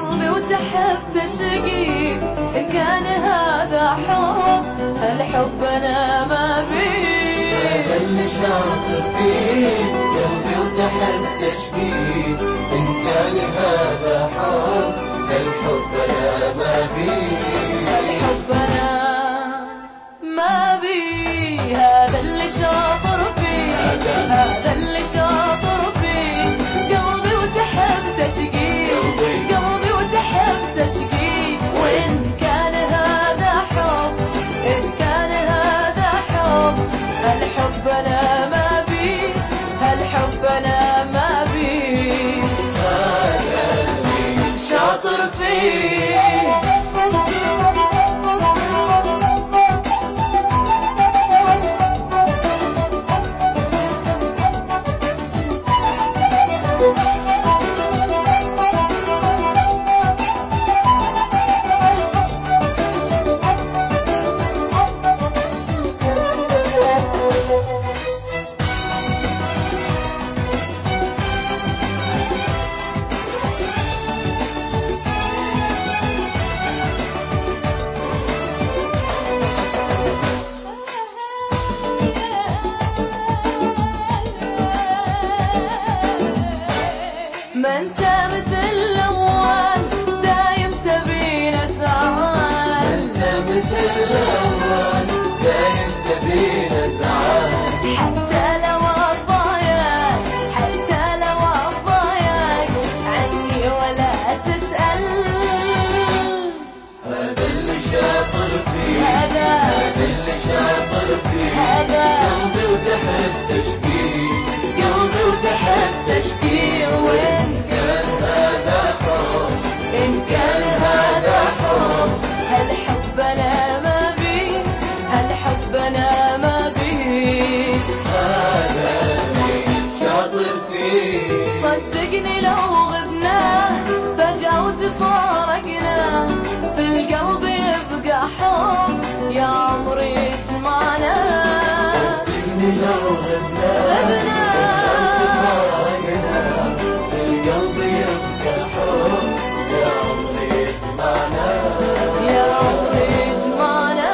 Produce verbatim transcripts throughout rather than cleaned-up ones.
قلبي وتحب تشقي. إن كان هذا حب الحب أنا ما بيه. هذا اللي شاطر فيه قلبي وتحب تشقي. إن كان هذا حب الحب أنا ما بيه. الحب أنا ما بيه. هذا اللي شاطر فيه، هذا اللي شاطر فيه. قلبي وتحب تشقي، قلبي وتحب تشقي. وإن كان هذا حب، إن كان هذا حب الحب أنا ما بيه. الحب أنا ما بيه. هذا اللي شاطر فيه. ما انت مثل الأول دايم تبينا سعاد. انت مثل الأول دايم تبينا سعاد. حتى لو الضايق، حتى لو الضايق عني ولا تسأل. هذا اللي شاطر فيه، هذا هذا اللي شاطر فيه. هذا قلبي وتحب تشقي، قلبي وتحب تشقي. وإن كان هذا حب، إن كان هذا حب الحب أنا ما بيه. الحب أنا ما بيه. هذا اللي شاطر فيه. صدقني لو غبنا فجأة وتفارقنا في القلب يبقى حب يا عمري يجمعنا. صدقني لو غبنا غبنا القلب يبقى حب يا عمري يجمعنا. يا عمري يجمعنا.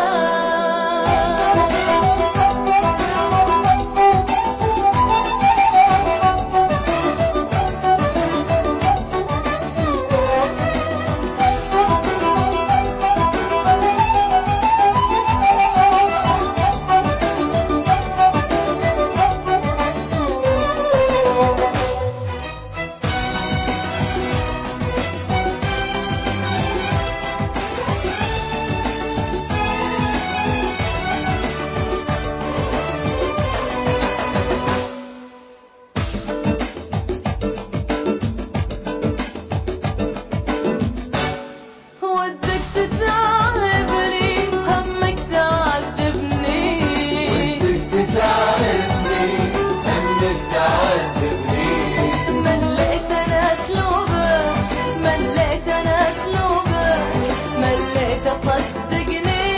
ودك تتعبني همك تعذبني. ودك تتعبني همك تعذبني. مليت انا اسلوبك، مليت انا اسلوبك، مليت اصدقني.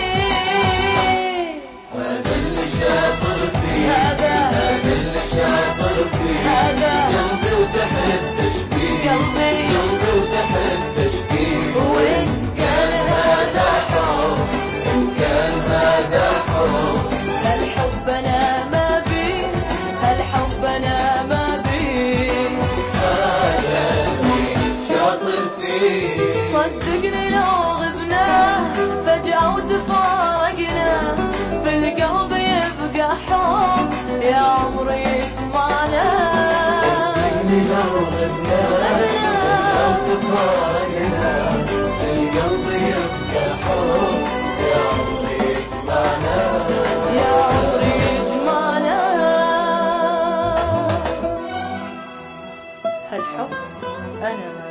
هذا اللي شاطر فيه، هذا هذا اللي شاطر فيه. هذا قلبي وتحب تشقي، قلبي قلبي وتحب تشقي. وإن كان هذا حب، إن كان هذا حب. الحب أنا ما بيه. الحب أنا ما بيه. هذا اللي شاطر فيه. صدقني لو غبنا فجأة وتفارقنا في القلب يبقى حب يا عمري يجمعنا. صدقني لو غبنا لو تفارقنا القلب يبقى حب يا عمري يجمعنا. يا عمري يجمعنا. الحب أنا ما